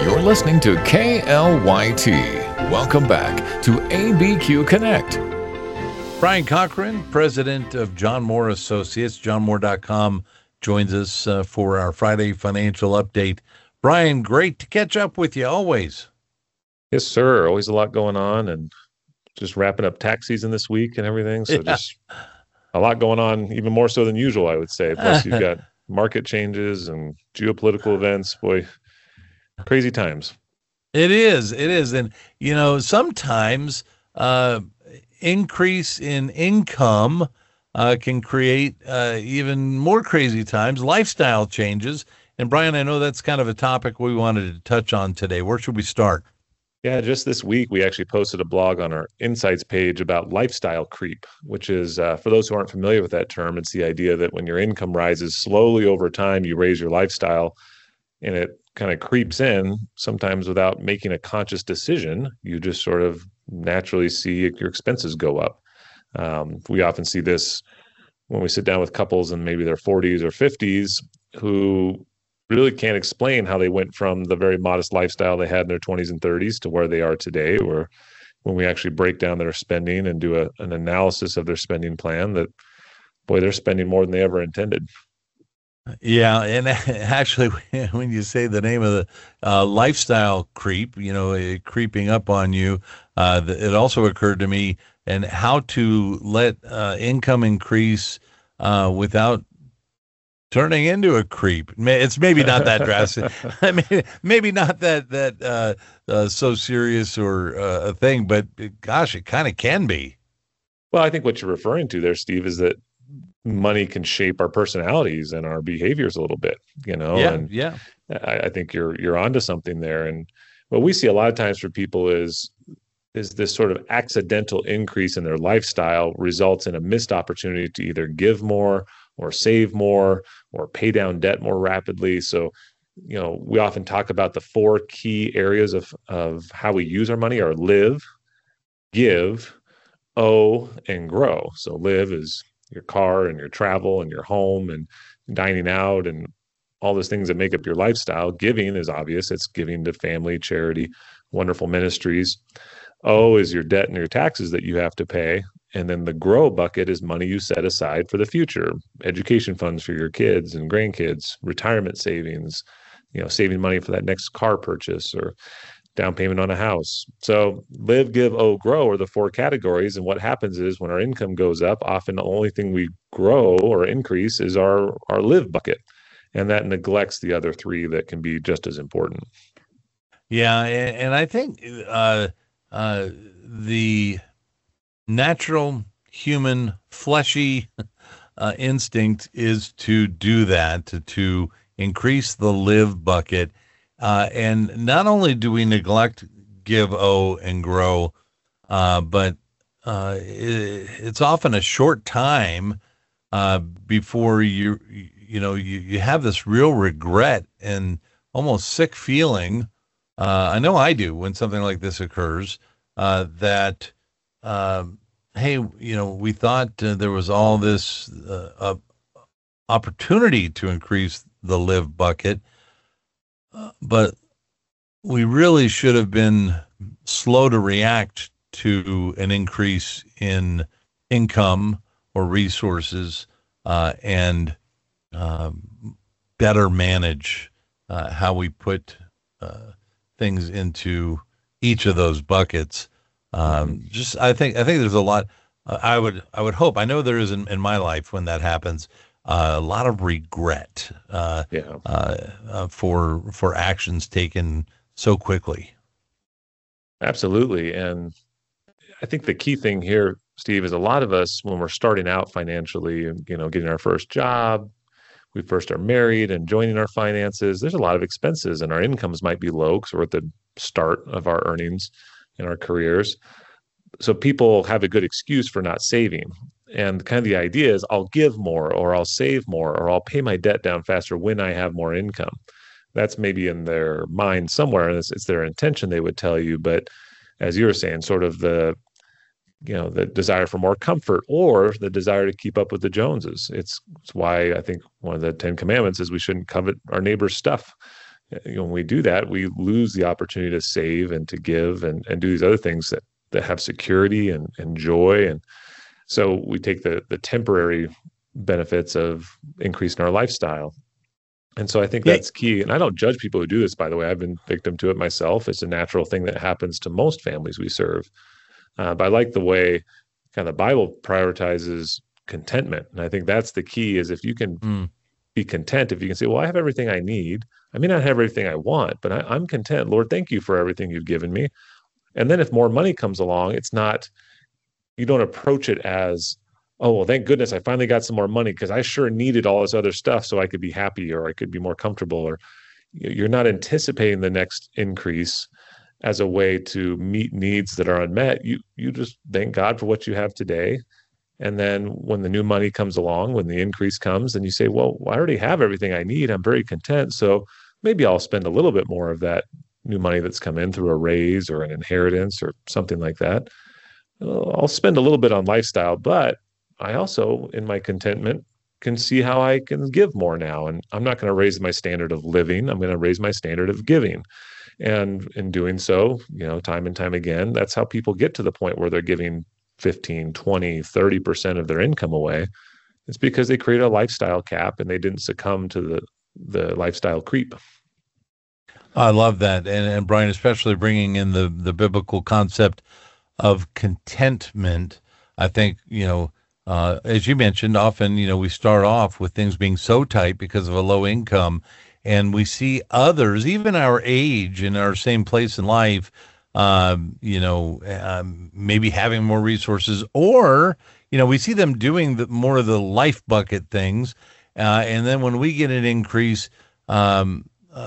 You're listening to KLYT. Welcome back to ABQ Connect. Brian Cochran, president of John Moore Associates, johnmoore.com, joins us for our Friday financial update. Brian, great to catch up with you always. Yes, sir. Always a lot going on, and just wrapping up tax season this week and everything. So just a lot going on, even more so than usual, I would say. Plus, you've got market changes and geopolitical events. Boy, crazy times. It is. And, sometimes increase in income can create even more crazy times, lifestyle changes. And, Brian, I know that's kind of a topic we wanted to touch on today. Where should we start? Yeah, just this week, we actually posted a blog on our Insights page about lifestyle creep, which is, for those who aren't familiar with that term, it's the idea that when your income rises slowly over time, you raise your lifestyle, and it kind of creeps in, sometimes without making a conscious decision. You just sort of naturally see your expenses go up. We often see this when we sit down with couples in maybe their 40s or 50s who really can't explain how they went from the very modest lifestyle they had in their 20s and 30s to where they are today, or when we actually break down their spending and do an analysis of their spending plan, that, boy, they're spending more than they ever intended. Yeah, and actually, when you say the name of the lifestyle creep, creeping up on you, it also occurred to me, and how to let income increase without turning into a creep. It's maybe not that drastic. I mean, maybe not that so serious or a thing, but gosh, it kind of can be. Well, I think what you're referring to there, Steve, is that money can shape our personalities and our behaviors a little bit, Yeah. I think you're onto something there. And what we see a lot of times for people is this sort of accidental increase in their lifestyle results in a missed opportunity to either give more or save more or pay down debt more rapidly. So, we often talk about the four key areas of how we use our money are live, give, owe, and grow. So live is your car and your travel and your home and dining out and all those things that make up your lifestyle. Giving is obvious. It's giving to family, charity, wonderful ministries. O is your debt and your taxes that you have to pay. And then the grow bucket is money you set aside for the future, education funds for your kids and grandkids, retirement savings, saving money for that next car purchase or down payment on a house. So live, give, owe, grow are the four categories. And what happens is when our income goes up, often the only thing we grow or increase is our live bucket. And that neglects the other three that can be just as important. Yeah. And I think the natural human fleshy instinct is to do that, to increase the live bucket. And not only do we neglect give, owe, and grow, but it's often a short time before you have this real regret and almost sick feeling. I know I do when something like this occurs, that, hey, we thought there was all this opportunity to increase the live bucket, but we really should have been slow to react to an increase in income or resources, and better manage how we put things into each of those buckets. I think there's a lot. I would hope. I know there is in my life when that happens. A lot of regret for actions taken so quickly. Absolutely. And I think the key thing here, Steve, is a lot of us, when we're starting out financially and, getting our first job, we first are married and joining our finances, there's a lot of expenses and our incomes might be low because we're at the start of our earnings in our careers. So people have a good excuse for not saving. And kind of the idea is I'll give more or I'll save more or I'll pay my debt down faster when I have more income. That's maybe in their mind somewhere, and it's their intention, they would tell you. But as you were saying, sort of the desire for more comfort or the desire to keep up with the Joneses. It's why I think one of the 10 Commandments is we shouldn't covet our neighbor's stuff. When we do that, we lose the opportunity to save and to give and do these other things that have security and joy. And so we take the temporary benefits of increasing our lifestyle. And so I think Yeah. that's key. And I don't judge people who do this, by the way. I've been victim to it myself. It's a natural thing that happens to most families we serve. But I like the way kind of the Bible prioritizes contentment. And I think that's the key is if you can Mm. be content, if you can say, well, I have everything I need. I may not have everything I want, but I'm content. Lord, thank you for everything you've given me. And then if more money comes along, it's not, you don't approach it as, oh, well, thank goodness I finally got some more money because I sure needed all this other stuff so I could be happy or I could be more comfortable. Or you're not anticipating the next increase as a way to meet needs that are unmet. You just thank God for what you have today. And then when the new money comes along, when the increase comes, then you say, well, I already have everything I need. I'm very content. So maybe I'll spend a little bit more of that new money that's come in through a raise or an inheritance or something like that. I'll spend a little bit on lifestyle, but I also, in my contentment, can see how I can give more now. And I'm not going to raise my standard of living. I'm going to raise my standard of giving. And in doing so, time and time again, that's how people get to the point where they're giving 15, 20, 30% of their income away. It's because they created a lifestyle cap and they didn't succumb to the lifestyle creep. I love that. And Brian, especially bringing in the biblical concept of contentment. I think, as you mentioned, often, we start off with things being so tight because of a low income, and we see others, even our age in our same place in life, maybe having more resources, or, we see them doing more of the life bucket things. And then when we get an increase, I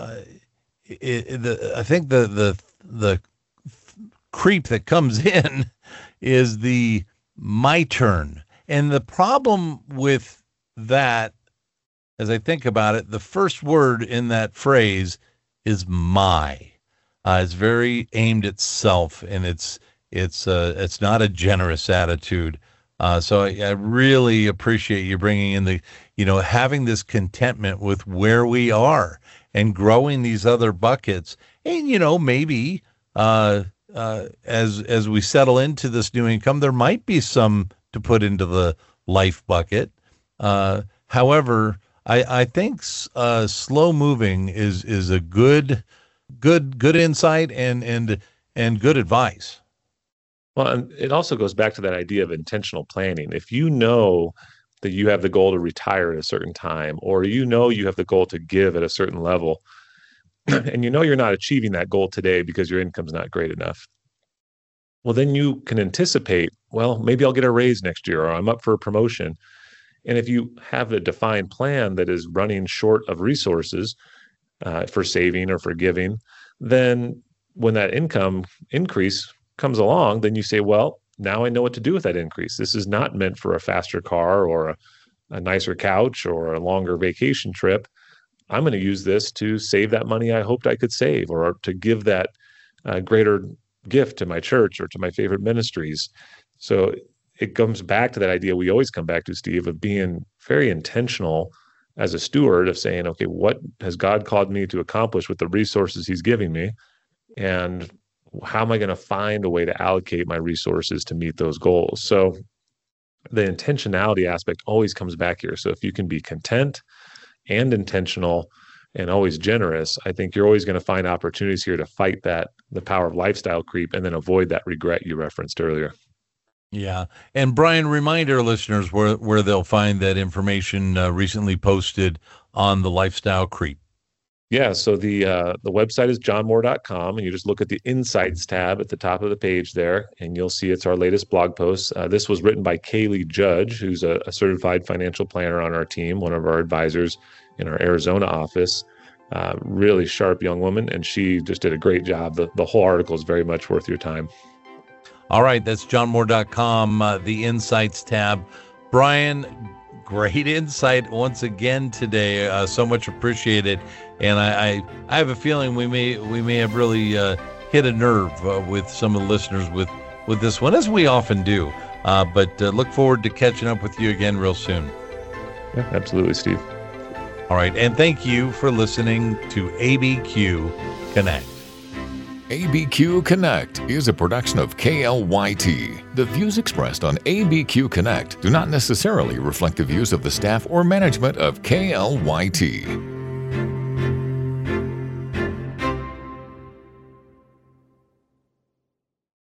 think the creep that comes in is the my turn. And the problem with that, as I think about it, the first word in that phrase is my. It's very aimed at self, and it's not a generous attitude. So I really appreciate you bringing in having this contentment with where we are and growing these other buckets. And, maybe as we settle into this new income, there might be some to put into the life bucket. However, I think slow moving is a good insight and good advice. Well, and it also goes back to that idea of intentional planning. If you know that you have the goal to retire at a certain time, or you have the goal to give at a certain level, and you're not achieving that goal today because your income's not great enough, well, then you can anticipate, well, maybe I'll get a raise next year, or I'm up for a promotion. And if you have a defined plan that is running short of resources for saving or for giving, then when that income increase comes along, then you say, well, now I know what to do with that increase. This is not meant for a faster car or a nicer couch or a longer vacation trip. I'm going to use this to save that money I hoped I could save, or to give that greater gift to my church or to my favorite ministries. So it comes back to that idea we always come back to, Steve, of being very intentional as a steward, of saying, okay, what has God called me to accomplish with the resources he's giving me? And how am I going to find a way to allocate my resources to meet those goals? So the intentionality aspect always comes back here. So if you can be content and intentional and always generous, I think you're always going to find opportunities here to fight the power of lifestyle creep, and then avoid that regret you referenced earlier. Yeah. And Brian, remind our listeners where they'll find that information recently posted on the lifestyle creep. Yeah, so the website is johnmoore.com, and you just look at the Insights tab at the top of the page there, and you'll see it's our latest blog post. This was written by Kaylee Judge, who's a certified financial planner on our team, one of our advisors in our Arizona office. Really sharp young woman, and she just did a great job. The whole article is very much worth your time. All right, that's johnmoore.com, the Insights tab. Brian, great insight once again today. So much appreciated. And I have a feeling we may have really hit a nerve with some of the listeners with this one, as we often do. But look forward to catching up with you again real soon. Yeah, absolutely, Steve. All right. And thank you for listening to ABQ Connect. ABQ Connect is a production of KLYT. The views expressed on ABQ Connect do not necessarily reflect the views of the staff or management of KLYT.